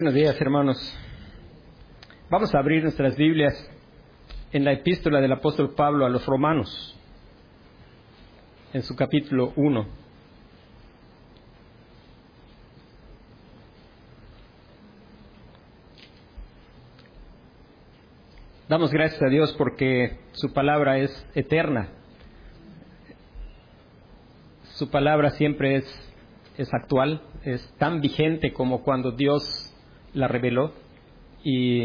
Buenos días, hermanos. Vamos a abrir nuestras Biblias en la epístola del apóstol Pablo a los Romanos, en su capítulo 1. Damos gracias a Dios porque su palabra es eterna. Su palabra siempre es actual, es tan vigente como cuando Dios la reveló y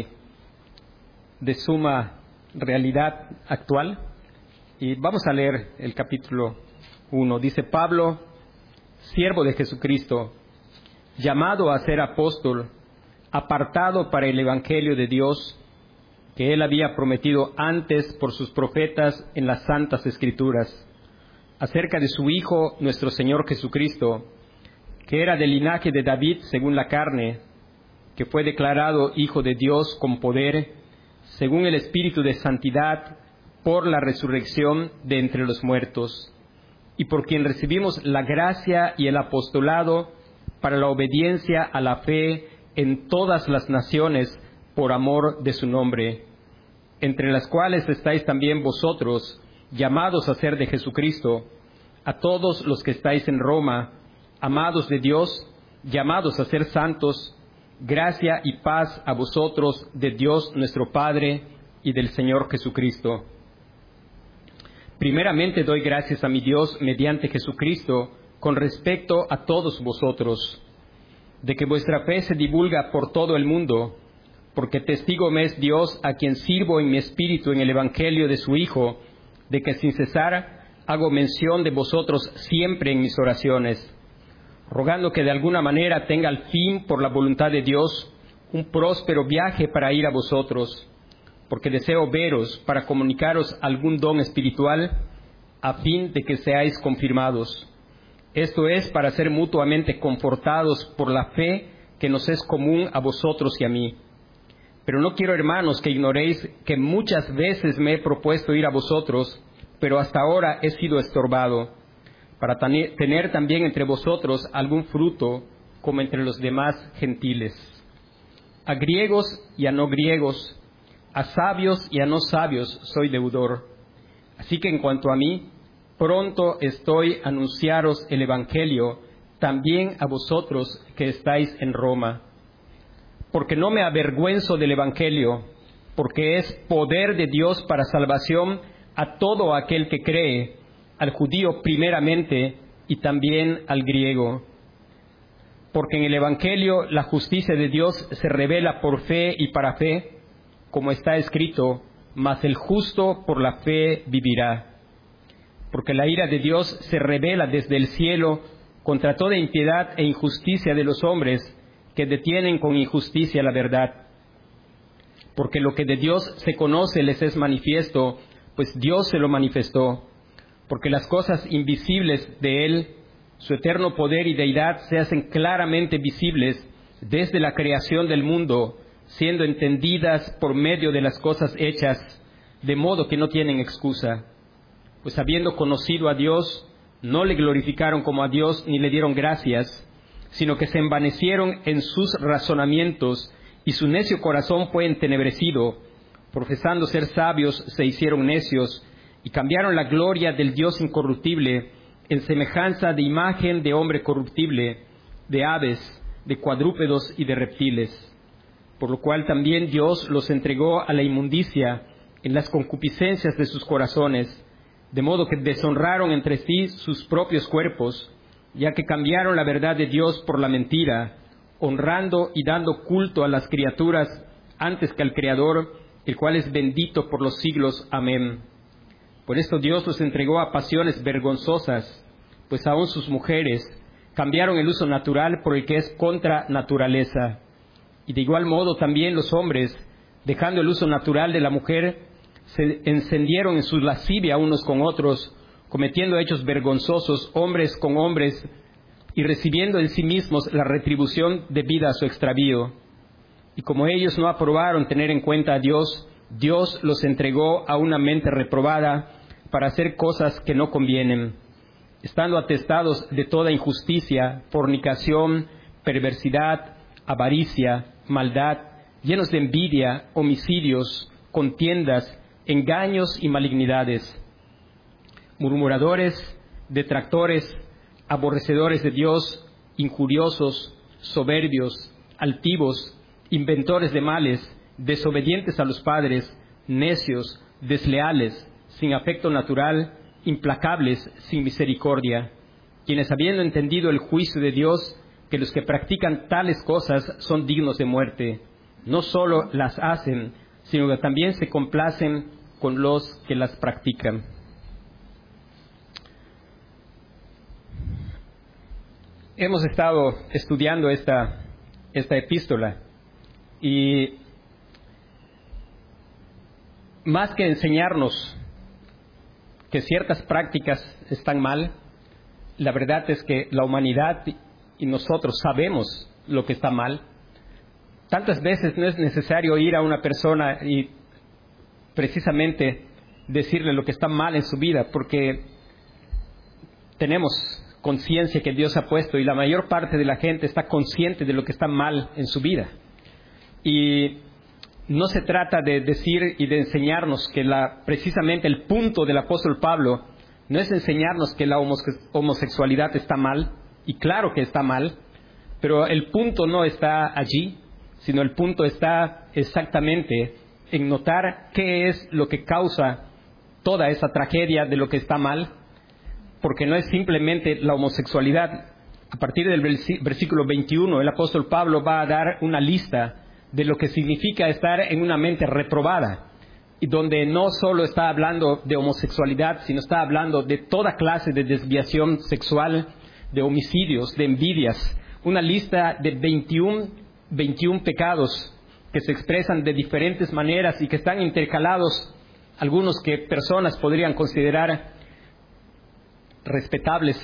de suma realidad actual. Y vamos a leer el capítulo 1. Dice: Pablo, siervo de Jesucristo, llamado a ser apóstol, apartado para el evangelio de Dios, que él había prometido antes por sus profetas en las santas escrituras, acerca de su Hijo, nuestro Señor Jesucristo, que era del linaje de David según la carne, que fue declarado Hijo de Dios con poder, según el Espíritu de santidad, por la resurrección de entre los muertos, y por quien recibimos la gracia y el apostolado para la obediencia a la fe en todas las naciones por amor de su nombre, entre las cuales estáis también vosotros, llamados a ser de Jesucristo, a todos los que estáis en Roma, amados de Dios, llamados a ser santos. Gracia y paz a vosotros de Dios nuestro Padre y del Señor Jesucristo. Primeramente doy gracias a mi Dios mediante Jesucristo con respecto a todos vosotros, de que vuestra fe se divulga por todo el mundo, porque testigo me es Dios, a quien sirvo en mi espíritu en el evangelio de su Hijo, de que sin cesar hago mención de vosotros siempre en mis oraciones, rogando que de alguna manera tenga al fin, por la voluntad de Dios, un próspero viaje para ir a vosotros, porque deseo veros para comunicaros algún don espiritual, a fin de que seáis confirmados. Esto es para ser mutuamente confortados por la fe que nos es común a vosotros y a mí. Pero no quiero, hermanos, que ignoréis que muchas veces me he propuesto ir a vosotros, pero hasta ahora he sido estorbado, para tener también entre vosotros algún fruto, como entre los demás gentiles. A griegos y a no griegos, a sabios y a no sabios soy deudor. Así que en cuanto a mí, pronto estoy a anunciaros el evangelio, también a vosotros que estáis en Roma. Porque no me avergüenzo del evangelio, porque es poder de Dios para salvación a todo aquel que cree, al judío primeramente y también al griego. Porque en el evangelio la justicia de Dios se revela por fe y para fe, como está escrito: mas el justo por la fe vivirá. Porque la ira de Dios se revela desde el cielo contra toda impiedad e injusticia de los hombres que detienen con injusticia la verdad. Porque lo que de Dios se conoce les es manifiesto, pues Dios se lo manifestó. Porque las cosas invisibles de Él, su eterno poder y deidad, se hacen claramente visibles desde la creación del mundo, siendo entendidas por medio de las cosas hechas, de modo que no tienen excusa. Pues habiendo conocido a Dios, no le glorificaron como a Dios ni le dieron gracias, sino que se envanecieron en sus razonamientos, y su necio corazón fue entenebrecido. Profesando ser sabios, se hicieron necios, y cambiaron la gloria del Dios incorruptible en semejanza de imagen de hombre corruptible, de aves, de cuadrúpedos y de reptiles. Por lo cual también Dios los entregó a la inmundicia en las concupiscencias de sus corazones, de modo que deshonraron entre sí sus propios cuerpos, ya que cambiaron la verdad de Dios por la mentira, honrando y dando culto a las criaturas antes que al Creador, el cual es bendito por los siglos. Amén. Por esto Dios los entregó a pasiones vergonzosas, pues aún sus mujeres cambiaron el uso natural por el que es contra naturaleza. Y de igual modo también los hombres, dejando el uso natural de la mujer, se encendieron en su lascivia unos con otros, cometiendo hechos vergonzosos hombres con hombres, y recibiendo en sí mismos la retribución debida a su extravío. Y como ellos no aprobaron tener en cuenta a Dios, Dios los entregó a una mente reprobada para hacer cosas que no convienen, estando atestados de toda injusticia, fornicación, perversidad, avaricia, maldad, llenos de envidia, homicidios, contiendas, engaños y malignidades, murmuradores, detractores, aborrecedores de Dios, injuriosos, soberbios, altivos, inventores de males, desobedientes a los padres, necios, desleales, sin afecto natural, implacables, sin misericordia, quienes habiendo entendido el juicio de Dios, que los que practican tales cosas son dignos de muerte, no solo las hacen, sino que también se complacen con los que las practican. Hemos estado estudiando esta epístola y más que enseñarnos que ciertas prácticas están mal, la verdad es que la humanidad y nosotros sabemos lo que está mal. Tantas veces no es necesario ir a una persona y precisamente decirle lo que está mal en su vida, porque tenemos conciencia que Dios ha puesto y la mayor parte de la gente está consciente de lo que está mal en su vida. Y no se trata de decir y de enseñarnos que precisamente el punto del apóstol Pablo no es enseñarnos que la homosexualidad está mal, y claro que está mal, pero el punto no está allí, sino el punto está exactamente en notar qué es lo que causa toda esa tragedia de lo que está mal, porque no es simplemente la homosexualidad. A partir del versículo 21, el apóstol Pablo va a dar una lista de lo que significa estar en una mente reprobada, y donde no solo está hablando de homosexualidad, sino está hablando de toda clase de desviación sexual, de homicidios, de envidias, una lista de 21 pecados que se expresan de diferentes maneras y que están intercalados, algunos que personas podrían considerar respetables,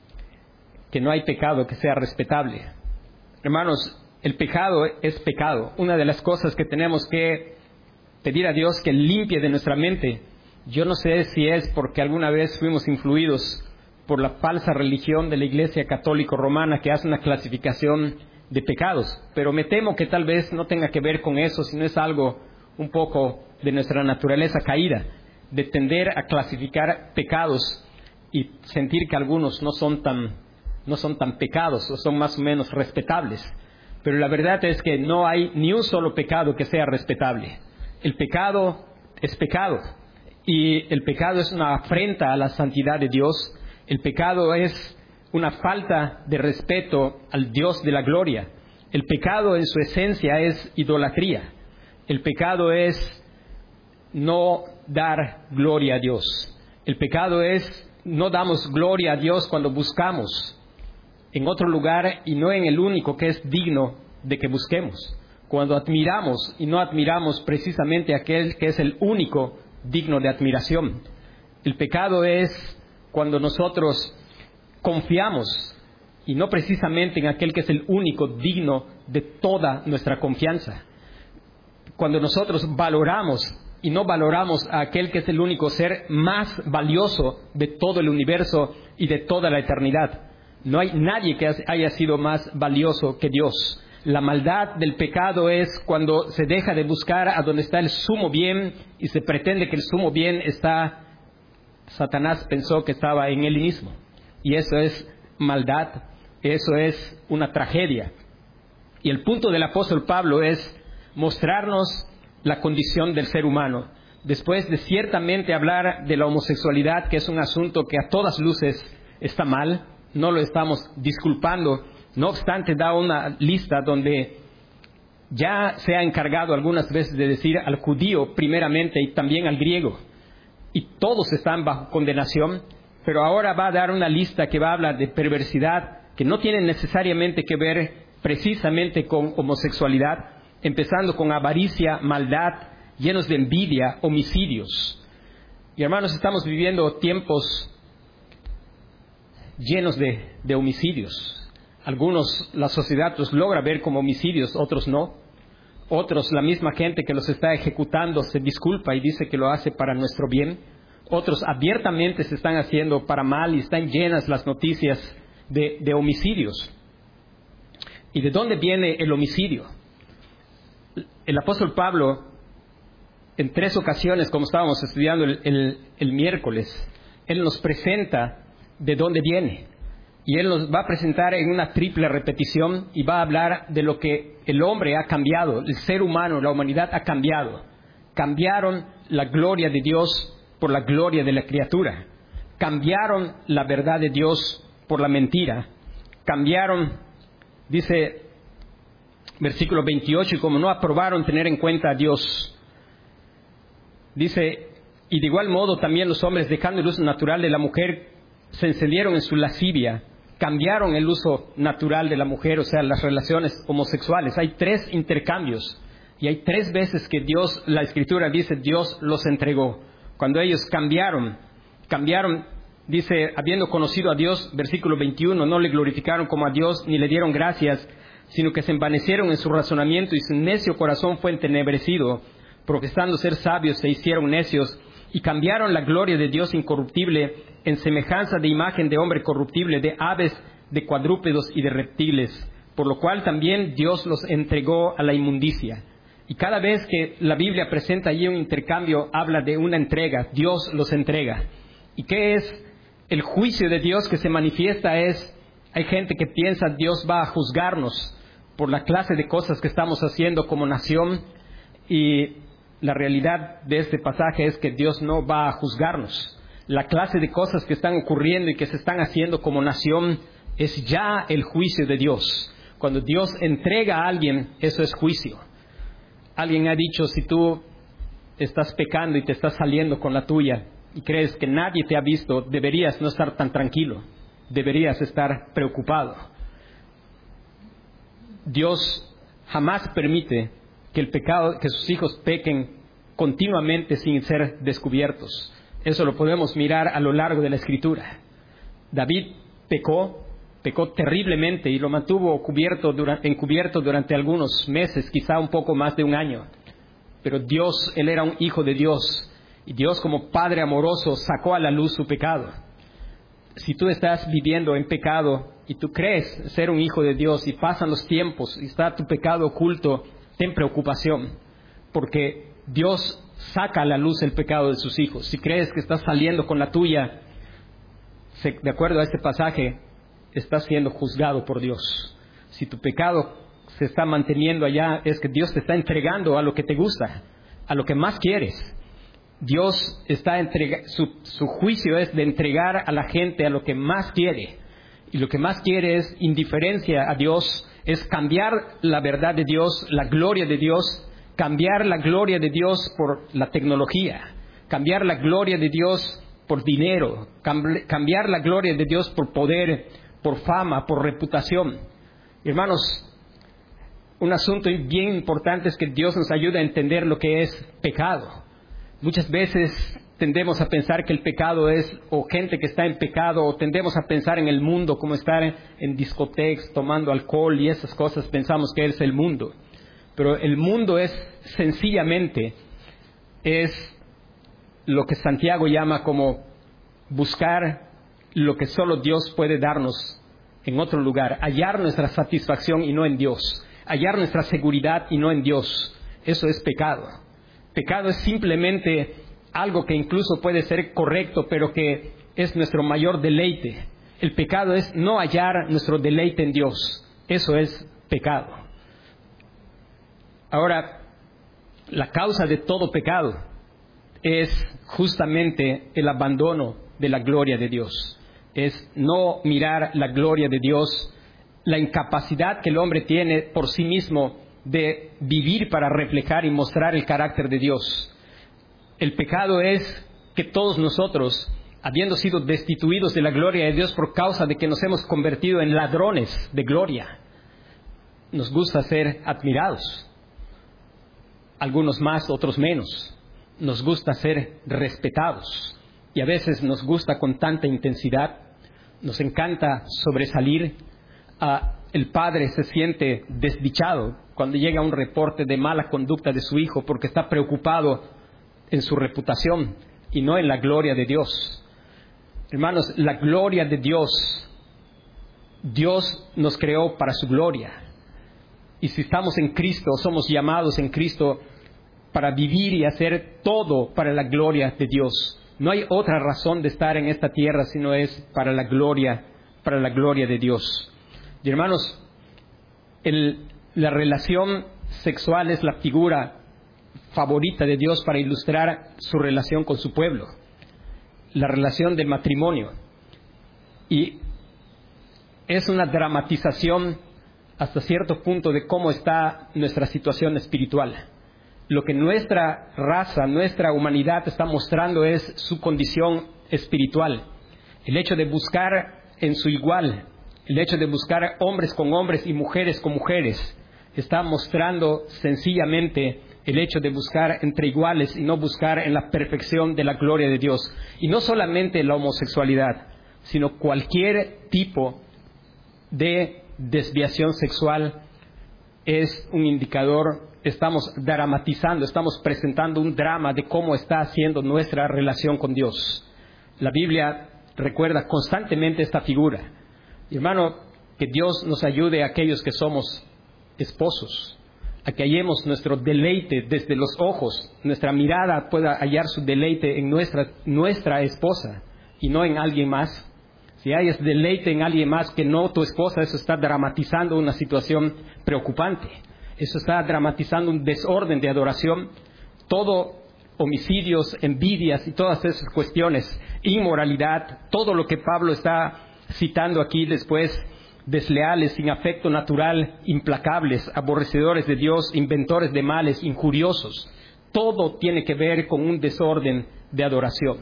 que no hay pecado que sea respetable. Hermanos, el pecado es pecado. Una de las cosas que tenemos que pedir a Dios que limpie de nuestra mente, yo no sé si es porque alguna vez fuimos influidos por la falsa religión de la Iglesia Católica Romana, que hace una clasificación de pecados, pero me temo que tal vez no tenga que ver con eso, sino es algo un poco de nuestra naturaleza caída, de tender a clasificar pecados y sentir que algunos no son tan pecados o son más o menos respetables. Pero la verdad es que no hay ni un solo pecado que sea respetable. El pecado es pecado, y el pecado es una afrenta a la santidad de Dios. El pecado es una falta de respeto al Dios de la gloria. El pecado en su esencia es idolatría. El pecado es no dar gloria a Dios. El pecado es no damos gloria a Dios cuando buscamos en otro lugar y no en el único que es digno de que busquemos. Cuando admiramos y no admiramos precisamente a aquel que es el único digno de admiración. El pecado es cuando nosotros confiamos y no precisamente en aquel que es el único digno de toda nuestra confianza. Cuando nosotros valoramos y no valoramos a aquel que es el único ser más valioso de todo el universo y de toda la eternidad. No hay nadie que haya sido más valioso que Dios. La maldad del pecado es cuando se deja de buscar a donde está el sumo bien y se pretende que el sumo bien está. Satanás pensó que estaba en él mismo. Y eso es maldad, eso es una tragedia. Y el punto del apóstol Pablo es mostrarnos la condición del ser humano. Después de ciertamente hablar de la homosexualidad, que es un asunto que a todas luces está mal, no lo estamos disculpando. No obstante, da una lista donde ya se ha encargado algunas veces de decir al judío primeramente y también al griego. Y todos están bajo condenación, pero ahora va a dar una lista que va a hablar de perversidad, que no tiene necesariamente que ver precisamente con homosexualidad, empezando con avaricia, maldad, llenos de envidia, homicidios. Y hermanos, estamos viviendo tiempos llenos de homicidios. Algunos la sociedad los logra ver como homicidios, otros no. Otros, la misma gente que los está ejecutando se disculpa y dice que lo hace para nuestro bien. Otros abiertamente se están haciendo para mal y están llenas las noticias de homicidios. ¿Y de dónde viene el homicidio? El apóstol Pablo, en 3 ocasiones, como estábamos estudiando el miércoles, él nos presenta de dónde viene. Y él nos va a presentar en una triple repetición y va a hablar de lo que el hombre ha cambiado, el ser humano, la humanidad ha cambiado. Cambiaron la gloria de Dios por la gloria de la criatura. Cambiaron la verdad de Dios por la mentira. Cambiaron, dice versículo 28, y como no aprobaron tener en cuenta a Dios, dice, y de igual modo también los hombres, dejando el uso natural de la mujer, se encendieron en su lascivia, cambiaron el uso natural de la mujer, o sea, las relaciones homosexuales. Hay 3 intercambios, y hay 3 veces que Dios, la Escritura dice, Dios los entregó. Cuando ellos cambiaron, dice, habiendo conocido a Dios, versículo 21, no le glorificaron como a Dios, ni le dieron gracias, sino que se envanecieron en su razonamiento, y su necio corazón fue entenebrecido. Profesando ser sabios, se hicieron necios, y cambiaron la gloria de Dios incorruptible en semejanza de imagen de hombre corruptible, de aves, de cuadrúpedos y de reptiles, por lo cual también Dios los entregó a la inmundicia. Y cada vez que la Biblia presenta allí un intercambio, habla de una entrega. Dios los entrega. ¿Y qué es el juicio de Dios que se manifiesta? Hay gente que piensa Dios va a juzgarnos por la clase de cosas que estamos haciendo como nación, y la realidad de este pasaje es que Dios no va a juzgarnos. La clase de cosas que están ocurriendo y que se están haciendo como nación es ya el juicio de Dios. Cuando Dios entrega a alguien, eso es juicio. Alguien ha dicho, si tú estás pecando y te estás saliendo con la tuya y crees que nadie te ha visto, deberías no estar tan tranquilo, deberías estar preocupado. Dios jamás permite que sus hijos pequen continuamente sin ser descubiertos. Eso lo podemos mirar a lo largo de la Escritura. David pecó terriblemente y lo mantuvo encubierto durante algunos meses, quizá un poco más de un año. Pero él era un hijo de Dios, y Dios, como Padre amoroso, sacó a la luz su pecado. Si tú estás viviendo en pecado y tú crees ser un hijo de Dios y pasan los tiempos y está tu pecado oculto, ten preocupación, porque Dios saca a la luz el pecado de sus hijos. Si crees que estás saliendo con la tuya, de acuerdo a este pasaje, estás siendo juzgado por Dios. Si tu pecado se está manteniendo allá, es que Dios te está entregando a lo que te gusta, a lo que más quieres. Dios está su juicio es de entregar a la gente a lo que más quiere. Y lo que más quiere es indiferencia a Dios, es cambiar la verdad de Dios, la gloria de Dios, cambiar la gloria de Dios por la tecnología, cambiar la gloria de Dios por dinero, cambiar la gloria de Dios por poder, por fama, por reputación. Hermanos, un asunto bien importante es que Dios nos ayude a entender lo que es pecado. Muchas veces tendemos a pensar que el pecado es o gente que está en pecado, o tendemos a pensar en el mundo como estar en discotecas tomando alcohol y esas cosas, pensamos que es el mundo. Pero el mundo es lo que Santiago llama como buscar lo que solo Dios puede darnos en otro lugar, hallar nuestra satisfacción y no en Dios, hallar nuestra seguridad y no en Dios. Eso es pecado. Pecado es simplemente algo que incluso puede ser correcto, pero que es nuestro mayor deleite. El pecado es no hallar nuestro deleite en Dios. Eso es pecado. Ahora, la causa de todo pecado es justamente el abandono de la gloria de Dios. Es no mirar la gloria de Dios, la incapacidad que el hombre tiene por sí mismo de vivir para reflejar y mostrar el carácter de Dios. El pecado es que todos nosotros, habiendo sido destituidos de la gloria de Dios por causa de que nos hemos convertido en ladrones de gloria, nos gusta ser admirados. Algunos más, otros menos. Nos gusta ser respetados. Y a veces nos gusta con tanta intensidad. Nos encanta sobresalir. El padre se siente desdichado cuando llega un reporte de mala conducta de su hijo porque está preocupado en su reputación y no en la gloria de Dios. Hermanos, la gloria de Dios, Dios nos creó para su gloria. Y si estamos en Cristo, somos llamados en Cristo para vivir y hacer todo para la gloria de Dios. No hay otra razón de estar en esta tierra sino es para la gloria de Dios. Y hermanos, la relación sexual es la figura favorita de Dios para ilustrar su relación con su pueblo, la relación del matrimonio. Y es una dramatización hasta cierto punto de cómo está nuestra situación espiritual. Lo que nuestra raza, nuestra humanidad está mostrando es su condición espiritual. El hecho de buscar en su igual, el hecho de buscar hombres con hombres y mujeres con mujeres, está mostrando sencillamente el hecho de buscar entre iguales y no buscar en la perfección de la gloria de Dios. Y no solamente la homosexualidad, sino cualquier tipo de desviación sexual es un indicador. Estamos dramatizando, estamos presentando un drama de cómo está siendo nuestra relación con Dios. La Biblia recuerda constantemente esta figura. Hermano, que Dios nos ayude a aquellos que somos esposos, a que hallemos nuestro deleite desde los ojos, nuestra mirada pueda hallar su deleite en nuestra esposa y no en alguien más. Si hayas deleite en alguien más que no tu esposa, eso está dramatizando una situación preocupante. Eso está dramatizando un desorden de adoración. Todo homicidios, envidias y todas esas cuestiones, inmoralidad, todo lo que Pablo está citando aquí después, desleales, sin afecto natural, implacables, aborrecedores de Dios, inventores de males, injuriosos. Todo tiene que ver con un desorden de adoración.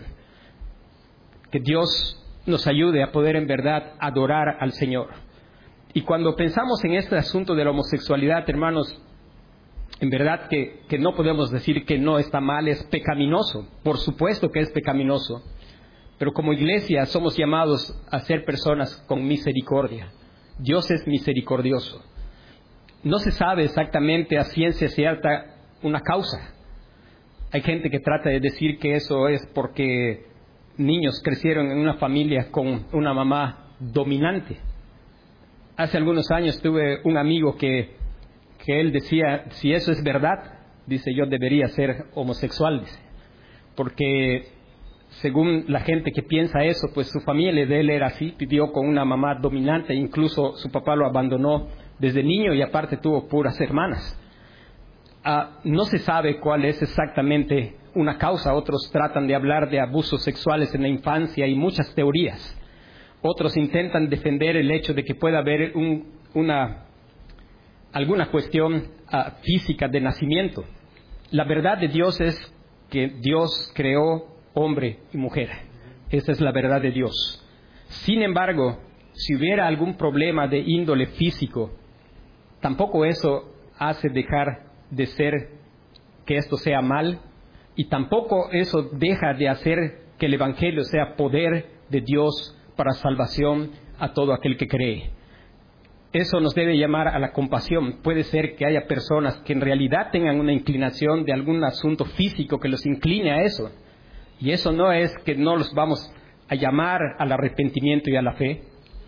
Que Dios nos ayude a poder en verdad adorar al Señor. Y cuando pensamos en este asunto de la homosexualidad, hermanos, en verdad que no podemos decir que no está mal, es pecaminoso. Por supuesto que es pecaminoso. Pero como iglesia somos llamados a ser personas con misericordia. Dios es misericordioso. No se sabe exactamente a ciencia cierta una causa. Hay gente que trata de decir que eso es porque niños crecieron en una familia con una mamá dominante. Hace algunos años tuve un amigo que él decía, si eso es verdad, dice, yo debería ser homosexual, dice, porque según la gente que piensa eso, pues su familia de él era así, vivió con una mamá dominante, incluso su papá lo abandonó desde niño y aparte tuvo puras hermanas. No se sabe cuál es exactamente una causa. Otros tratan de hablar de abusos sexuales en la infancia y muchas teorías. Otros intentan defender el hecho de que pueda haber alguna cuestión física de nacimiento. La verdad de Dios es que Dios creó hombre y mujer. Esa es la verdad de Dios. Sin embargo, si hubiera algún problema de índole físico, tampoco eso hace dejar de ser que esto sea mal, y tampoco eso deja de hacer que el Evangelio sea poder de Dios para salvación a todo aquel que cree. Eso nos debe llamar a la compasión. Puede ser que haya personas que en realidad tengan una inclinación de algún asunto físico que los incline a eso. Y eso no es que no los vamos a llamar al arrepentimiento y a la fe.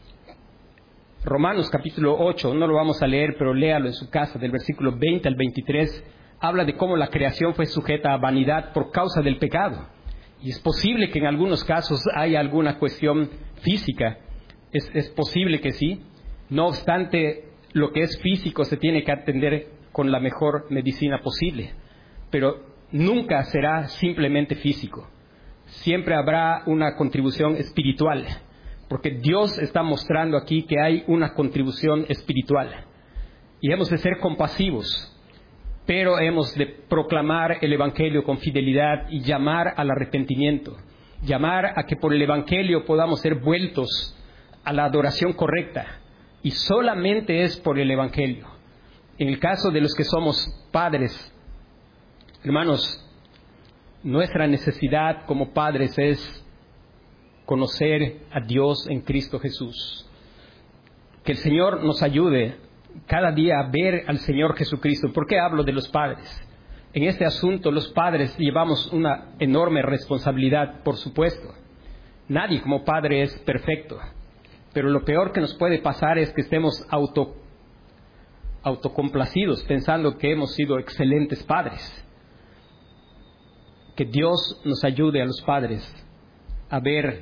Romanos capítulo 8, no lo vamos a leer, pero léalo en su casa, del versículo 20 al 23, habla de cómo la creación fue sujeta a vanidad por causa del pecado. Y es posible que en algunos casos haya alguna cuestión física, es posible que sí. No obstante, lo que es físico se tiene que atender con la mejor medicina posible, pero nunca será simplemente físico. Siempre habrá una contribución espiritual, porque Dios está mostrando aquí que hay una contribución espiritual. Y hemos de ser compasivos, pero hemos de proclamar el Evangelio con fidelidad y llamar al arrepentimiento, llamar a que por el Evangelio podamos ser vueltos a la adoración correcta, y solamente es por el Evangelio. En el caso de los que somos padres, hermanos, nuestra necesidad como padres es conocer a Dios en Cristo Jesús. Que el Señor nos ayude cada día a ver al Señor Jesucristo. ¿Por qué hablo de los padres? En este asunto los padres llevamos una enorme responsabilidad, por supuesto. Nadie como padre es perfecto, pero lo peor que nos puede pasar es que estemos autocomplacidos pensando que hemos sido excelentes padres. Que Dios nos ayude a los padres a ver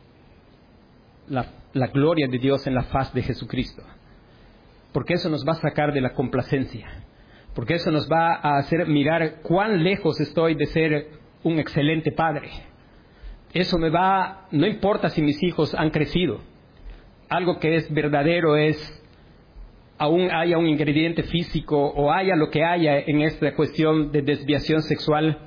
la gloria de Dios en la faz de Jesucristo. Porque eso nos va a sacar de la complacencia. Porque eso nos va a hacer mirar cuán lejos estoy de ser un excelente padre. Eso no importa si mis hijos han crecido. Algo que es verdadero es, aún haya un ingrediente físico o haya lo que haya en esta cuestión de desviación sexual,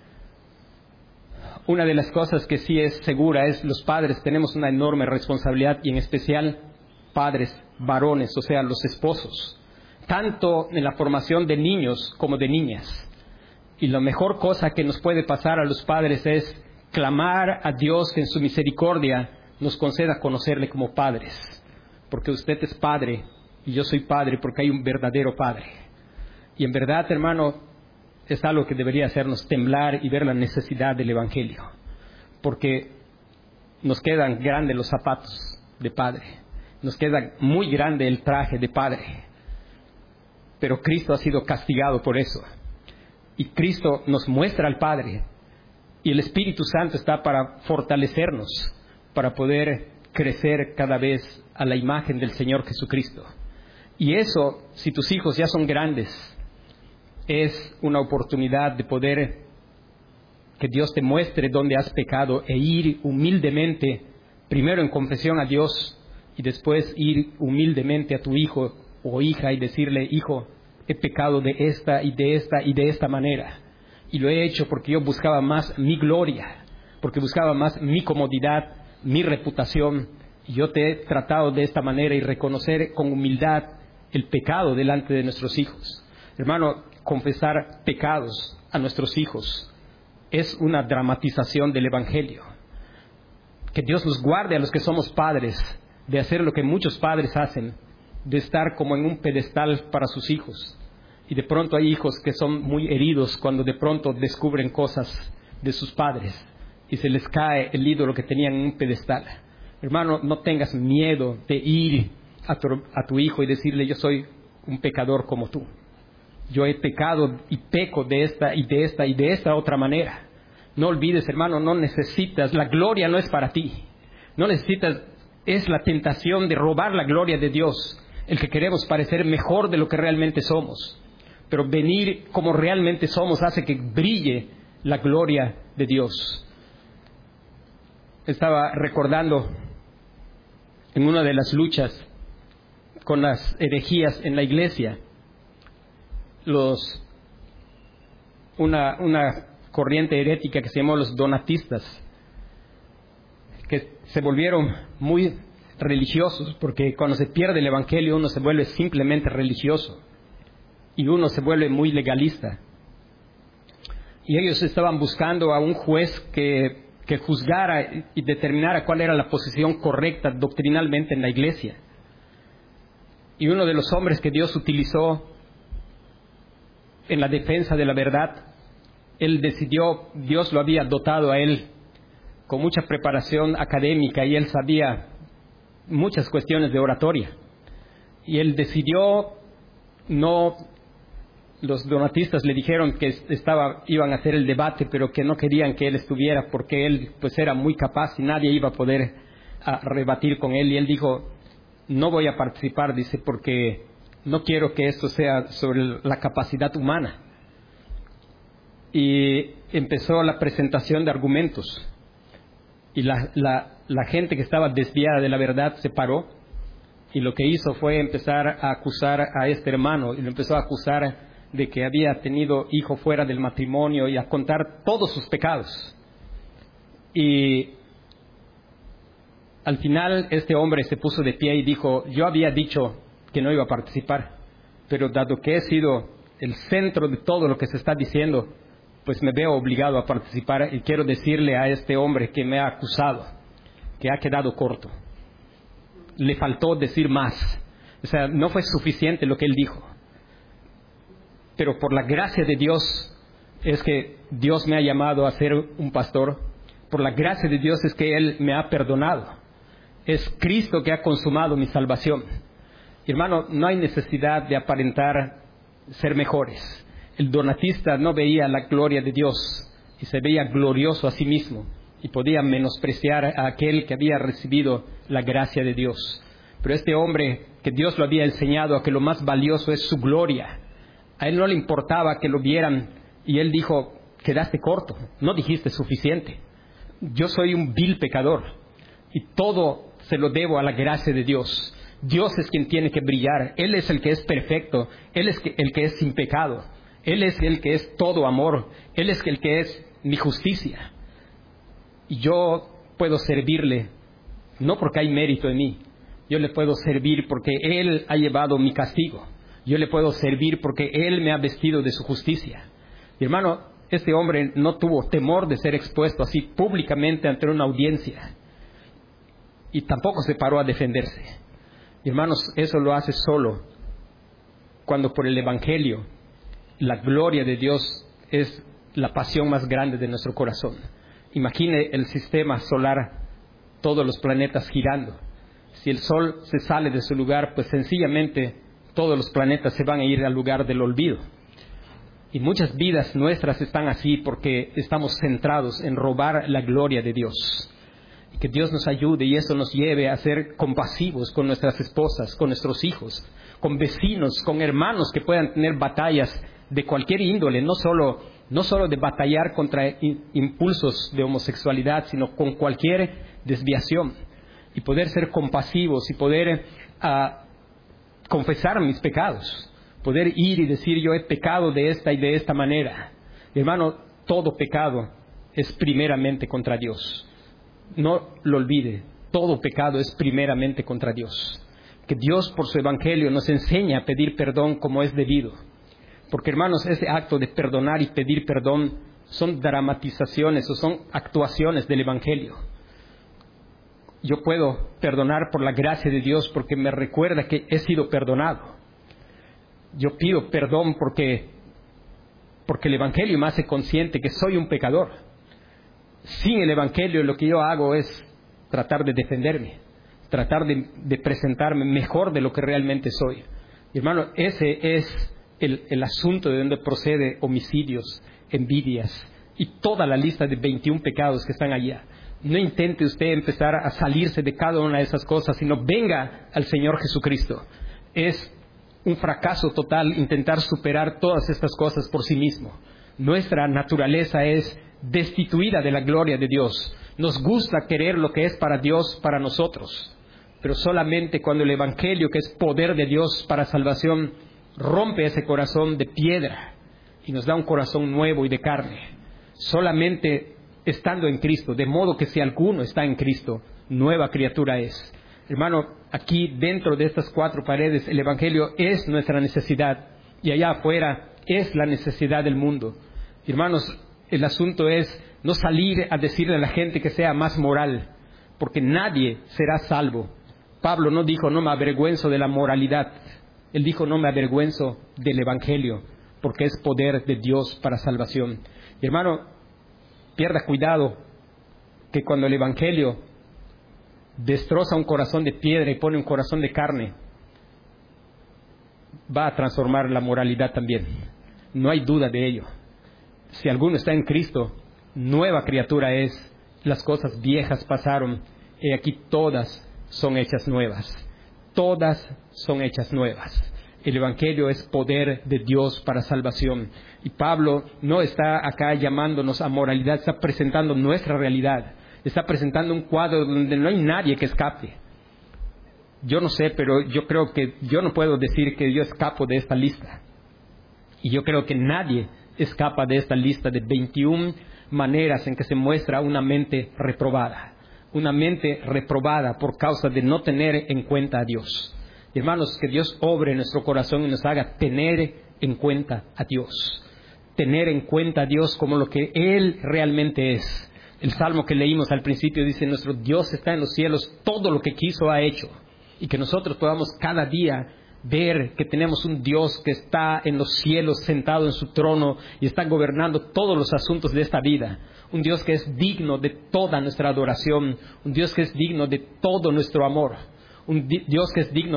una de las cosas que sí es segura es los padres tenemos una enorme responsabilidad, y en especial padres varones, o sea, los esposos, tanto en la formación de niños como de niñas. Y la mejor cosa que nos puede pasar a los padres es clamar a Dios que en su misericordia nos conceda conocerle como padres. Porque usted es padre y yo soy padre porque hay un verdadero padre. Y en verdad, hermano, es algo que debería hacernos temblar y ver la necesidad del Evangelio. Porque nos quedan grandes los zapatos de padre. Nos queda muy grande el traje de padre. Pero Cristo ha sido castigado por eso. Y Cristo nos muestra al Padre. Y el Espíritu Santo está para fortalecernos, para poder crecer cada vez a la imagen del Señor Jesucristo. Y eso, si tus hijos ya son grandes, es una oportunidad de poder que Dios te muestre dónde has pecado e ir humildemente, primero en confesión a Dios y después ir humildemente a tu hijo o hija y decirle: hijo, he pecado de esta y de esta y de esta manera. Y lo he hecho porque yo buscaba más mi gloria, porque buscaba más mi comodidad, mi reputación. Y yo te he tratado de esta manera, y reconocer con humildad el pecado delante de nuestros hijos. Hermano, confesar pecados a nuestros hijos es una dramatización del Evangelio. Que Dios nos guarde a los que somos padres de hacer lo que muchos padres hacen, de estar como en un pedestal para sus hijos. Y de pronto hay hijos que son muy heridos cuando de pronto descubren cosas de sus padres y se les cae el ídolo que tenían en un pedestal. Hermano, no tengas miedo de ir a tu hijo y decirle: yo soy un pecador como tú. Yo he pecado y peco de esta y de esta y de esta otra manera. No olvides, hermano, no necesitas, la gloria no es para ti. No necesitas, es la tentación de robar la gloria de Dios, el que queremos parecer mejor de lo que realmente somos. Pero venir como realmente somos hace que brille la gloria de Dios. Estaba recordando en una de las luchas con las herejías en la iglesia, una corriente herética que se llamó los donatistas, que se volvieron muy religiosos, porque cuando se pierde el Evangelio uno se vuelve simplemente religioso y uno se vuelve muy legalista. Y ellos estaban buscando a un juez que juzgara y determinara cuál era la posición correcta doctrinalmente en la iglesia. Y uno de los hombres que Dios utilizó en la defensa de la verdad, él decidió, Dios lo había dotado a él con mucha preparación académica y él sabía muchas cuestiones de oratoria. Y él decidió los donatistas le dijeron que iban a hacer el debate, pero que no querían que él estuviera porque él pues era muy capaz y nadie iba a poder rebatir con él. Y él dijo: no voy a participar, dice, porque no quiero que esto sea sobre la capacidad humana. Y empezó la presentación de argumentos. Y la gente que estaba desviada de la verdad se paró, y lo que hizo fue empezar a acusar a este hermano, y lo empezó a acusar de que había tenido hijo fuera del matrimonio y a contar todos sus pecados. Y al final este hombre se puso de pie y dijo: yo había dicho que no iba a participar, pero dado que he sido el centro de todo lo que se está diciendo, pues me veo obligado a participar, y quiero decirle a este hombre que me ha acusado que ha quedado corto. Le faltó decir más. O sea, no fue suficiente lo que él dijo. Pero por la gracia de Dios es que Dios me ha llamado a ser un pastor. Por la gracia de Dios es que Él me ha perdonado. Es Cristo que ha consumado mi salvación. Hermano, no hay necesidad de aparentar ser mejores. El donatista no veía la gloria de Dios y se veía glorioso a sí mismo y podía menospreciar a aquel que había recibido la gracia de Dios. Pero este hombre, que Dios lo había enseñado a que lo más valioso es su gloria, a él no le importaba que lo vieran, y él dijo: quedaste corto, no dijiste suficiente. Yo soy un vil pecador y todo se lo debo a la gracia de Dios. Dios es quien tiene que brillar. Él es el que es perfecto. Él es el que es sin pecado. Él es el que es todo amor. Él es el que es mi justicia. Y yo puedo servirle, no porque hay mérito en mí. Yo le puedo servir porque Él ha llevado mi castigo. Yo le puedo servir porque Él me ha vestido de su justicia. Mi hermano, este hombre no tuvo temor de ser expuesto así públicamente ante una audiencia. Y tampoco se paró a defenderse. Hermanos, eso lo hace solo cuando por el Evangelio la gloria de Dios es la pasión más grande de nuestro corazón. Imagine el sistema solar, todos los planetas girando. Si el Sol se sale de su lugar, pues sencillamente todos los planetas se van a ir al lugar del olvido. Y muchas vidas nuestras están así porque estamos centrados en robar la gloria de Dios. Que Dios nos ayude y eso nos lleve a ser compasivos con nuestras esposas, con nuestros hijos, con vecinos, con hermanos que puedan tener batallas de cualquier índole, no solo de batallar contra impulsos de homosexualidad, sino con cualquier desviación, y poder ser compasivos y poder confesar mis pecados, poder ir y decir: yo he pecado de esta y de esta manera. Hermano, todo pecado es primeramente contra Dios. No lo olvide, todo pecado es primeramente contra Dios. Que Dios por su Evangelio nos enseña a pedir perdón como es debido. Porque, hermanos, ese acto de perdonar y pedir perdón son dramatizaciones o son actuaciones del Evangelio. Yo puedo perdonar por la gracia de Dios porque me recuerda que he sido perdonado. Yo pido perdón porque el Evangelio me hace consciente que soy un pecador. Sin el Evangelio lo que yo hago es tratar de defenderme, tratar de presentarme mejor de lo que realmente soy. Y, hermano, ese es el asunto de donde procede homicidios, envidias y toda la lista de 21 pecados que están allá. No intente usted empezar a salirse de cada una de esas cosas, sino venga al Señor Jesucristo. Es un fracaso total intentar superar todas estas cosas por sí mismo. Nuestra naturaleza es destituida de la gloria de Dios. Nos gusta querer lo que es para Dios, para nosotros, pero solamente cuando el Evangelio, que es poder de Dios para salvación, rompe ese corazón de piedra y nos da un corazón nuevo y de carne. Solamente estando en Cristo, de modo que si alguno está en Cristo, nueva criatura es. Hermano, aquí dentro de estas 4 paredes, el Evangelio es nuestra necesidad y allá afuera es la necesidad del mundo. Hermanos, el asunto es no salir a decirle a la gente que sea más moral, porque nadie será salvo. Pablo no dijo: no me avergüenzo de la moralidad. Él dijo: no me avergüenzo del Evangelio, porque es poder de Dios para salvación. Y, hermano, pierda cuidado que cuando el Evangelio destroza un corazón de piedra y pone un corazón de carne, va a transformar la moralidad también. No hay duda de ello. Si alguno está en Cristo, nueva criatura es. Las cosas viejas pasaron, y aquí todas son hechas nuevas. Todas son hechas nuevas. El Evangelio es poder de Dios para salvación. Y Pablo no está acá llamándonos a moralidad, está presentando nuestra realidad. Está presentando un cuadro donde no hay nadie que escape. Yo no sé, pero yo creo que yo no puedo decir que yo escapo de esta lista. Y yo creo que nadie escapa de esta lista de 21 maneras en que se muestra una mente reprobada. Una mente reprobada por causa de no tener en cuenta a Dios. Hermanos, que Dios obre en nuestro corazón y nos haga tener en cuenta a Dios. Tener en cuenta a Dios como lo que Él realmente es. El salmo que leímos al principio dice: nuestro Dios está en los cielos, todo lo que quiso ha hecho. Y que nosotros podamos cada día ver que tenemos un Dios que está en los cielos sentado en su trono y está gobernando todos los asuntos de esta vida. Un Dios que es digno de toda nuestra adoración, un Dios que es digno de todo nuestro amor, un Dios que es digno de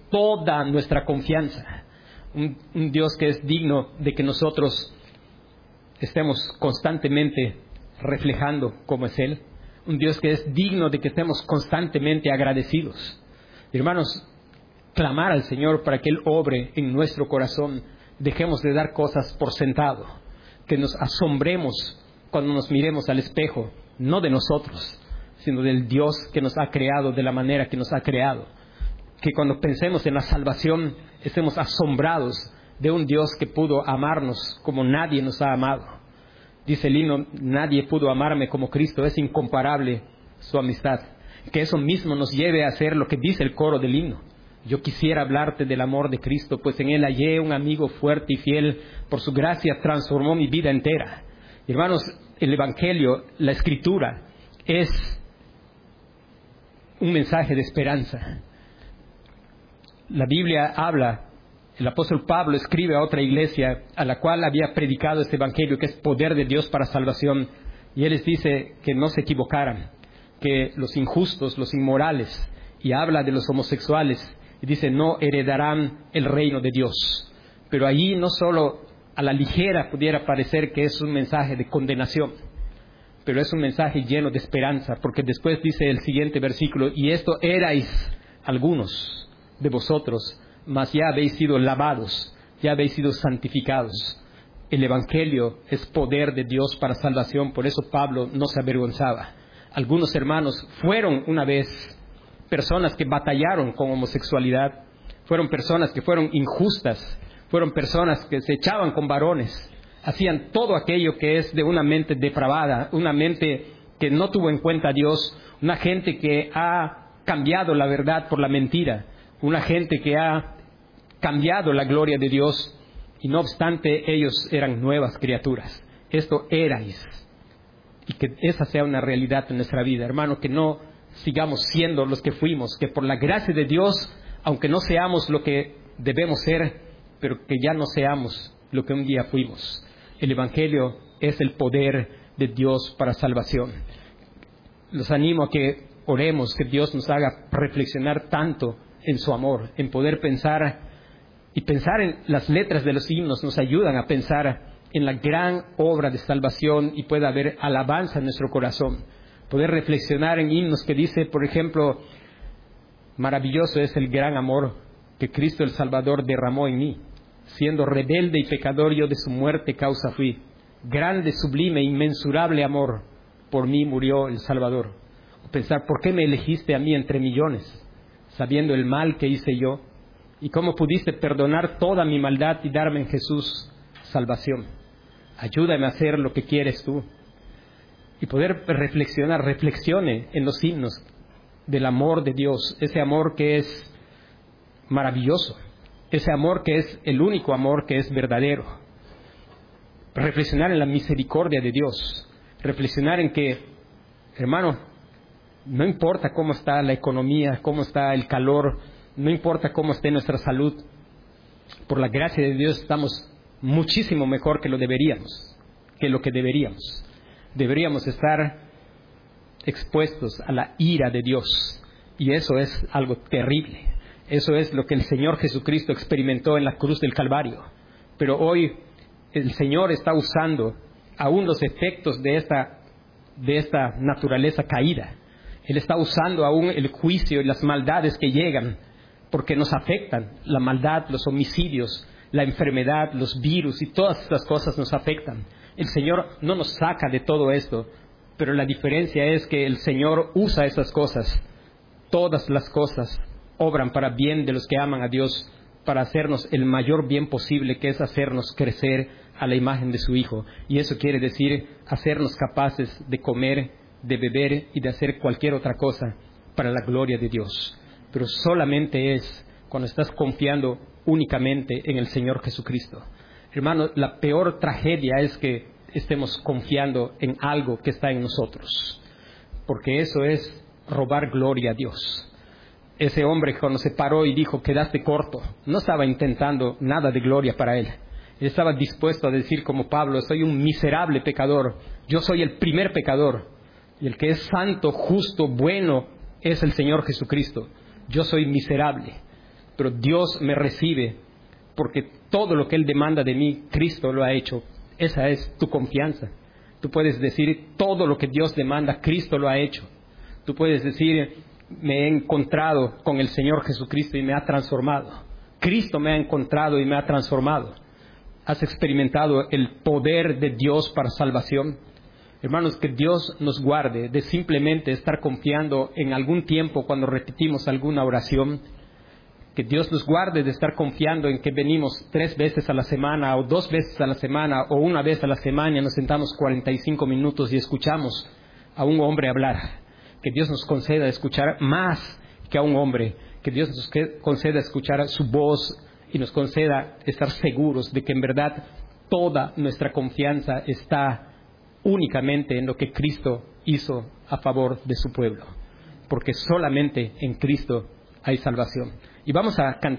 toda nuestra confianza. Un Dios que es digno de que nosotros estemos constantemente reflejando cómo es Él. Un Dios que es digno de que estemos constantemente agradecidos. Hermanos, clamar al Señor para que Él obre en nuestro corazón. Dejemos de dar cosas por sentado. Que nos asombremos cuando nos miremos al espejo, no de nosotros, sino del Dios que nos ha creado de la manera que nos ha creado. Que cuando pensemos en la salvación, estemos asombrados de un Dios que pudo amarnos como nadie nos ha amado. Dice el himno, nadie pudo amarme como Cristo, es incomparable su amistad. Que eso mismo nos lleve a hacer lo que dice el coro del himno. Yo quisiera hablarte del amor de Cristo, pues en Él hallé un amigo fuerte y fiel, por su gracia transformó mi vida entera. Hermanos, el Evangelio, la Escritura, es un mensaje de esperanza. La Biblia habla, el apóstol Pablo escribe a otra iglesia a la cual había predicado este Evangelio, que es poder de Dios para salvación, y él les dice que no se equivocaran, que los injustos, los inmorales, y habla de los homosexuales, y dice, no heredarán el reino de Dios. Pero allí no solo a la ligera pudiera parecer que es un mensaje de condenación, pero es un mensaje lleno de esperanza, porque después dice el siguiente versículo, y esto erais algunos de vosotros, mas ya habéis sido lavados, ya habéis sido santificados. El Evangelio es poder de Dios para salvación, por eso Pablo no se avergonzaba. Algunos hermanos fueron una vez personas que batallaron con homosexualidad, fueron personas que fueron injustas, fueron personas que se echaban con varones, hacían todo aquello que es de una mente depravada, una mente que no tuvo en cuenta a Dios, una gente que ha cambiado la verdad por la mentira, una gente que ha cambiado la gloria de Dios, y no obstante ellos eran nuevas criaturas. Esto erais, y que esa sea una realidad en nuestra vida, hermano, que no sigamos siendo los que fuimos, que por la gracia de Dios, aunque no seamos lo que debemos ser, pero que ya no seamos lo que un día fuimos. El Evangelio es el poder de Dios para salvación. Los animo a que oremos, que Dios nos haga reflexionar tanto en su amor, en poder pensar, y pensar en las letras de los himnos nos ayudan a pensar en la gran obra de salvación, y pueda haber alabanza en nuestro corazón. Poder reflexionar en himnos que dice, por ejemplo, maravilloso es el gran amor que Cristo el Salvador derramó en mí. Siendo rebelde y pecador, yo de su muerte causa fui. Grande, sublime, inmensurable amor, por mí murió el Salvador. O pensar, ¿por qué me elegiste a mí entre millones, sabiendo el mal que hice yo? ¿Y cómo pudiste perdonar toda mi maldad y darme en Jesús salvación? Ayúdame a hacer lo que quieres tú. Y poder reflexionar, reflexione en los himnos del amor de Dios, ese amor que es maravilloso, ese amor que es el único amor que es verdadero. Reflexionar en la misericordia de Dios, reflexionar en que, hermano, no importa cómo está la economía, cómo está el calor, no importa cómo esté nuestra salud, por la gracia de Dios estamos muchísimo mejor que lo que deberíamos. Deberíamos estar expuestos a la ira de Dios, y eso es algo terrible. Eso es lo que el Señor Jesucristo experimentó en la cruz del Calvario. Pero hoy el Señor está usando aún los efectos de esta naturaleza caída. Él está usando aún el juicio y las maldades que llegan, porque nos afectan. La maldad, los homicidios, la enfermedad, los virus y todas estas cosas nos afectan. El Señor no nos saca de todo esto, pero la diferencia es que el Señor usa esas cosas. Todas las cosas obran para bien de los que aman a Dios, para hacernos el mayor bien posible, que es hacernos crecer a la imagen de su Hijo. Y eso quiere decir hacernos capaces de comer, de beber y de hacer cualquier otra cosa para la gloria de Dios. Pero solamente es cuando estás confiando únicamente en el Señor Jesucristo. Hermano, la peor tragedia es que estemos confiando en algo que está en nosotros, porque eso es robar gloria a Dios. Ese hombre, cuando se paró y dijo, quedaste corto, no estaba intentando nada de gloria para él. Él estaba dispuesto a decir como Pablo, soy un miserable pecador, yo soy el primer pecador, y el que es santo, justo, bueno, es el Señor Jesucristo. Yo soy miserable. pero Dios me recibe porque todo lo que Él demanda de mí, Cristo lo ha hecho. Esa es tu confianza. Tú puedes decir, todo lo que Dios demanda, Cristo lo ha hecho. Tú puedes decir, me he encontrado con el Señor Jesucristo y me ha transformado. Cristo me ha encontrado y me ha transformado. ¿Has experimentado el poder de Dios para salvación? Hermanos, que Dios nos guarde de simplemente estar confiando en algún tiempo cuando repetimos alguna oración. Que Dios nos guarde de estar confiando en que venimos 3 veces a la semana o 2 veces a la semana o 1 vez a la semana y nos sentamos 45 minutos y escuchamos a un hombre hablar. Que Dios nos conceda escuchar más que a un hombre. Que Dios nos conceda escuchar su voz y nos conceda estar seguros de que en verdad toda nuestra confianza está únicamente en lo que Cristo hizo a favor de su pueblo. Porque solamente en Cristo hay salvación. Y vamos a cantar.